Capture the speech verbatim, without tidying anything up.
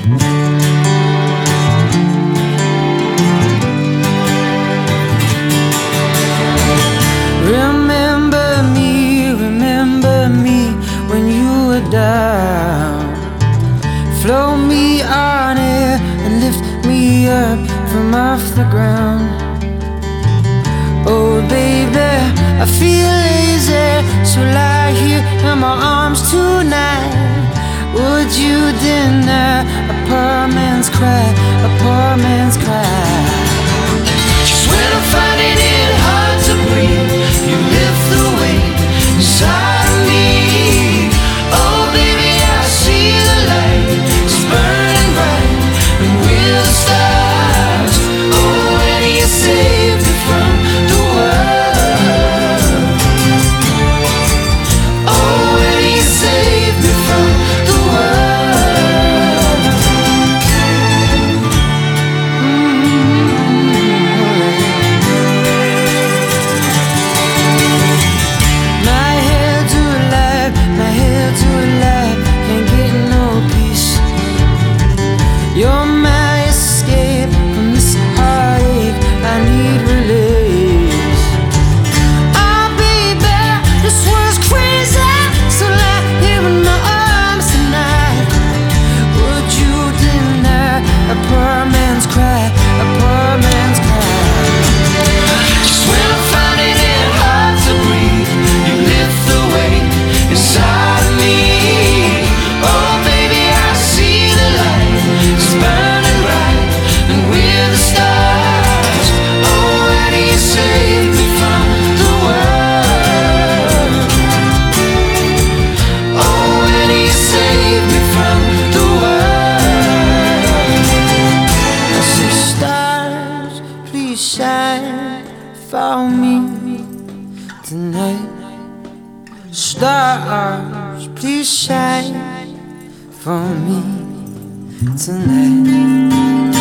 Remember me, remember me when you were down. Float me on air and lift me up from off the ground. Oh baby, I feel lazy, so lie here in my arms tonight. Would you deny a poor man's cry, a poor man's cry? Just when I'm finding it hard to breathe, you lift the weight inside of me. Oh baby, I see the light, it's burning bright, and we're the stars. Oh, and you saved me from the world. Oh, and you saved me from the world. My head to alive, my head to alive, can't get no peace. You're my escape from this heartache, I need release. Oh baby, this world's crazy, so lie here in my arms tonight. Would you deny a poor man's cry, a poor man's cry? Just when I'm finding it hard to breathe, you lift the weight inside of me. Oh baby, I see the light, it's burning bright, and we're the stars. Oh, and you saved me from the world. Oh, and you saved me from the world. I say, stars, please shine for me tonight. Stars, please shine for me tonight.